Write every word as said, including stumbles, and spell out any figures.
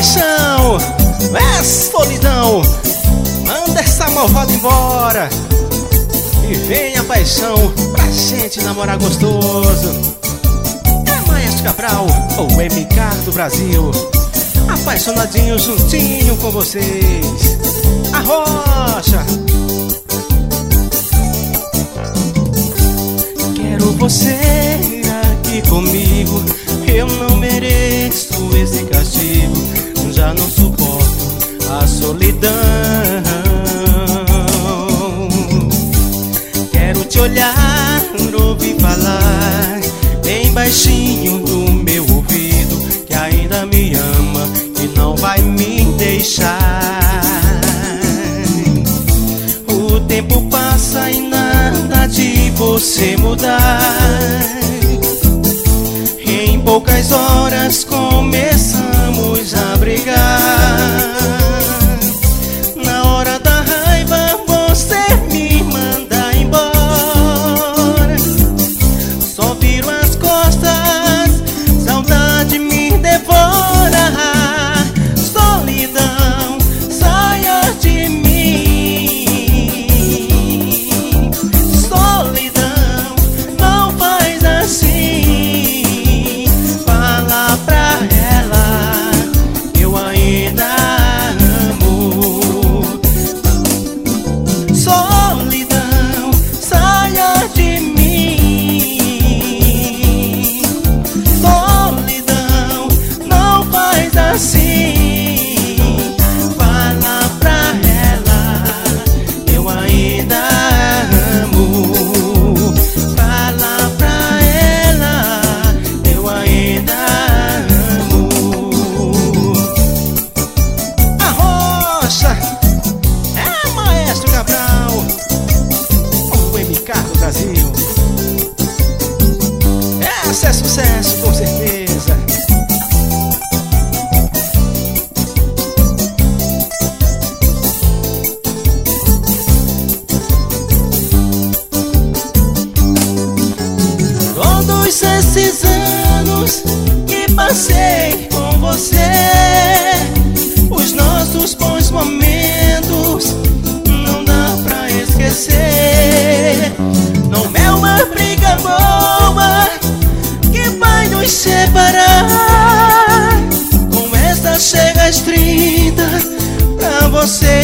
paixão, é solidão. Manda essa malvada embora e vem a paixão pra gente namorar gostoso. É Maestro Cabral, o M K do Brasil, apaixonadinho juntinho com vocês. A rocha. Quero você aqui comigo, eu não mereço esse castigo, já não suporto a solidão. Quero te olhar, ouvir falar bem baixinho no meu ouvido, que ainda me ama e não vai me deixar. O tempo passa e nada de você mudar. Em poucas horas começamos a brigar. Na hora da raiva você me manda embora. Só viro as costas, saudade me devora. Solidão, saia de mim. Solidão, não faz assim. Fala pra ela, eu ainda amo. Solidão, saia de mim. Solidão, não faz assim. Fala pra ela, eu ainda amo. Fala pra ela, eu ainda amo. A rocha é Maestro Cabral, o M K do Brasil. Essa é sucesso, com certeza. Todos esses anos que passei com você, os nossos bons momentos não dá pra esquecer. Não é uma briga boa que vai nos separar. Com esta chega às trinta, pra você